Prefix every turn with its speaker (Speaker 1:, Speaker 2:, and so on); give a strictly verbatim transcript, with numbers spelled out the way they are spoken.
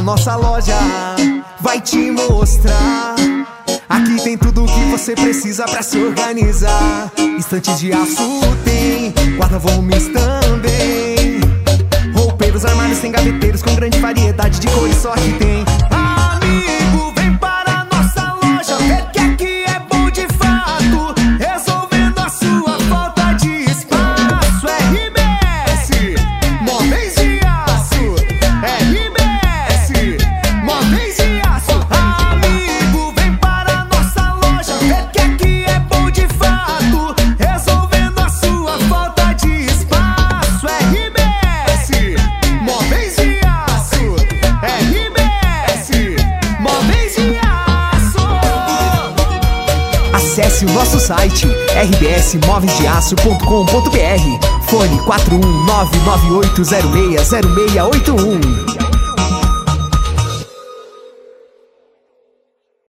Speaker 1: A nossa loja vai te mostrar. Aqui tem tudo o que você precisa pra se organizar. Estantes de aço tem, guarda-volumes também. Roupeiros, armários, tem gaveteiros com grande variedade de cores, só que tem. Amigo, vem para a nossa loja, vê que aqui é bom de fato, resolvendo a sua falta de espaço. R B S, móveis de aço. R B S, móveis de aço. Amigo, vem para a nossa loja, vê que aqui é bom de fato, resolvendo a sua falta de espaço. R B S, móveis de aço. R B S, móveis de aço. Acesse o nosso site r b s móveis de aço ponto com ponto b r. Fone quatro um nove nove oito zero seis zero seis oito um.